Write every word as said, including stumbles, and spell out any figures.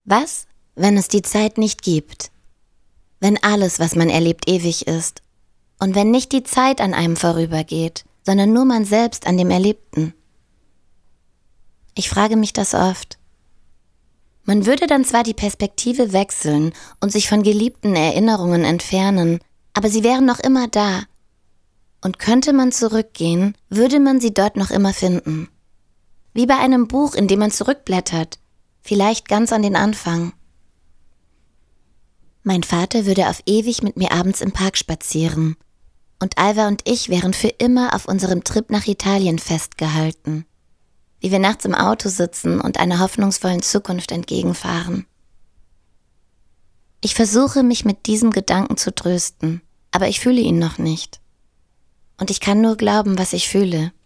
Was, wenn es die Zeit nicht gibt? Wenn alles, was man erlebt, ewig ist? Und wenn nicht die Zeit an einem vorübergeht, sondern nur man selbst an dem Erlebten? Ich frage mich das oft. Man würde dann zwar die Perspektive wechseln und sich von geliebten Erinnerungen entfernen, aber sie wären noch immer da. Und könnte man zurückgehen, würde man sie dort noch immer finden. Wie bei einem Buch, in dem man zurückblättert, vielleicht ganz an den Anfang. Mein Vater würde auf ewig mit mir abends im Park spazieren. Und Alva und ich wären für immer auf unserem Trip nach Italien festgehalten. Wie wir nachts im Auto sitzen und einer hoffnungsvollen Zukunft entgegenfahren. Ich versuche, mich mit diesem Gedanken zu trösten, aber ich fühle ihn noch nicht. Und ich kann nur glauben, was ich fühle.